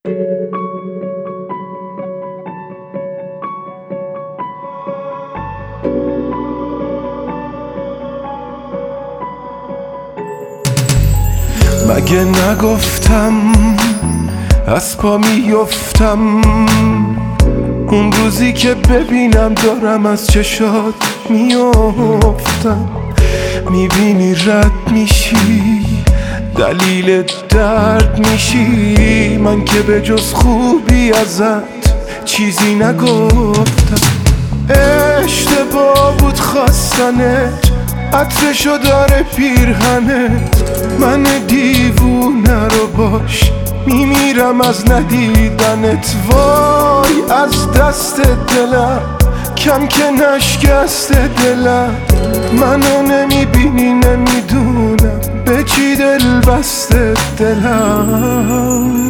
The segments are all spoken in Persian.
مگه نگفتم از پا میفتم اون روزی که ببینم دارم از چشات میفتم؟ میبینی رد میشی دلیل درد میشی، من که به جز خوبی ازت چیزی نگفتم. اشتباه بود خواستنت، عطرشو داره پیرهنت، من دیوونه رو باش میمیرم از ندیدنت. وای از دست دلم کم که نشکست دلم، منو نمیبینی نمیدونم به چی دل بسته دلم.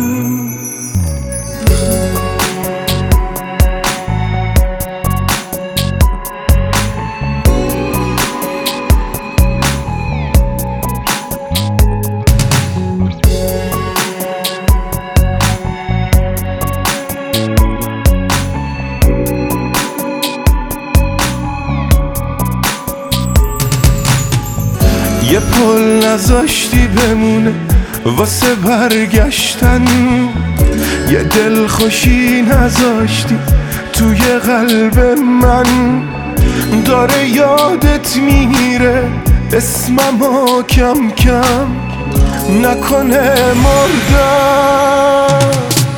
یه پل نذاشتی بمونه واسه برگشتن، یه دل خوشی نذاشتی توی قلب من. داره یادت میره اسممو کم کم، نکنه مردم.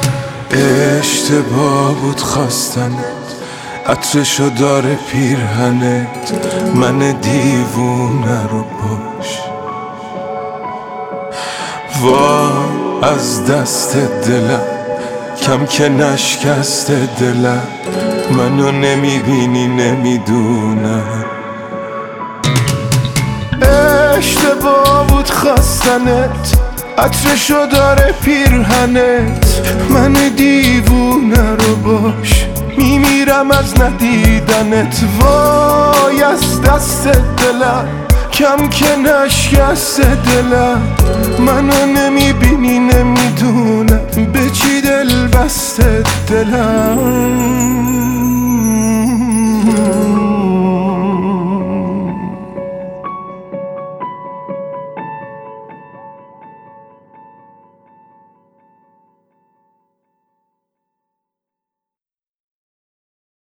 اشتباه بود خواستنت، عطرشو داره پیرهنت، من دیوونه رو باش. وای از دست دلم کم که نشکست دلم، منو نمیبینی نمیدونم. اشتباه بود خواستنت، عطرشو داره پیرهنت، من دیوونه رو باش میمیرم از ندیدنت. وای از دست دلم کم که نشکست دلم، منو نمیبینی نمیدونم به چی دل بسته دلم.